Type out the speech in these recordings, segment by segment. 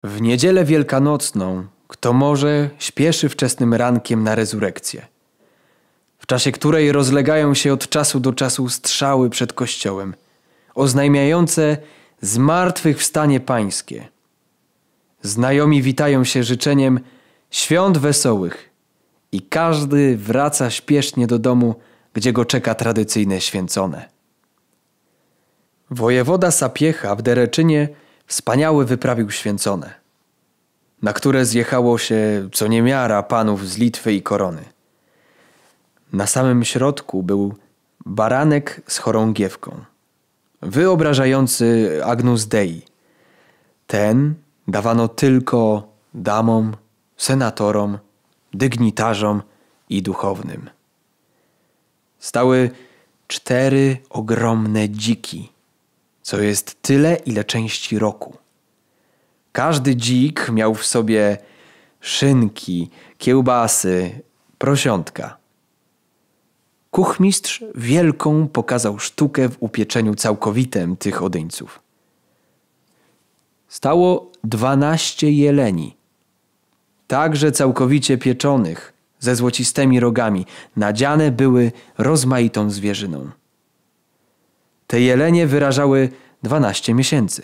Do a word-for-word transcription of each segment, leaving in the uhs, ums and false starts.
W niedzielę wielkanocną, kto może, śpieszy wczesnym rankiem na rezurekcję, w czasie której rozlegają się od czasu do czasu strzały przed kościołem, oznajmiające zmartwychwstanie pańskie. Znajomi witają się życzeniem świąt wesołych i każdy wraca śpiesznie do domu, gdzie go czeka tradycyjne święcone. Wojewoda Sapiecha w Dereczynie wspaniały wyprawił święcone, na które zjechało się co niemiara panów z Litwy i Korony. Na samym środku był baranek z chorągiewką, wyobrażający Agnus Dei. Ten dawano tylko damom, senatorom, dygnitarzom i duchownym. Stały cztery ogromne dziki, co jest tyle, ile części roku. Każdy dzik miał w sobie szynki, kiełbasy, prosiątka. Kuchmistrz wielką pokazał sztukę w upieczeniu całkowitym tych odyńców. Stało dwanaście jeleni, także całkowicie pieczonych, ze złocistymi rogami, nadziane były rozmaitą zwierzyną. Te jelenie wyrażały dwanaście miesięcy.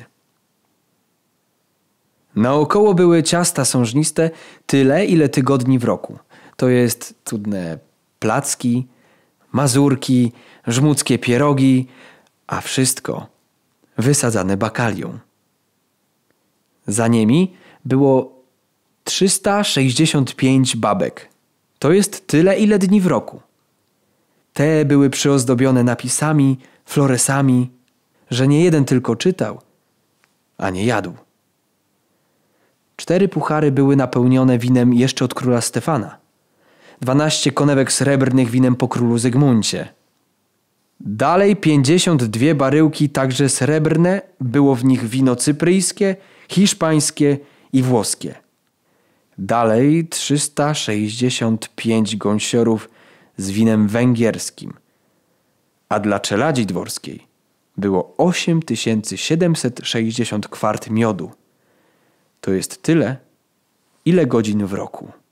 Naokoło były ciasta sążniste tyle, ile tygodni w roku. To jest cudne placki, mazurki, żmudzkie pierogi, a wszystko wysadzane bakalią. Za nimi było trzysta sześćdziesiąt pięć babek. To jest tyle, ile dni w roku. Te były przyozdobione napisami, floresami, że nie jeden tylko czytał, a nie jadł. Cztery puchary były napełnione winem jeszcze od króla Stefana. Dwanaście konewek srebrnych winem po królu Zygmuncie. Dalej pięćdziesiąt dwie baryłki, także srebrne, było w nich wino cypryjskie, hiszpańskie i włoskie. Dalej trzysta sześćdziesiąt pięć gąsiorów z winem węgierskim, a dla czeladzi dworskiej było osiem tysięcy siedemset sześćdziesiąt kwart miodu. To jest tyle, ile godzin w roku.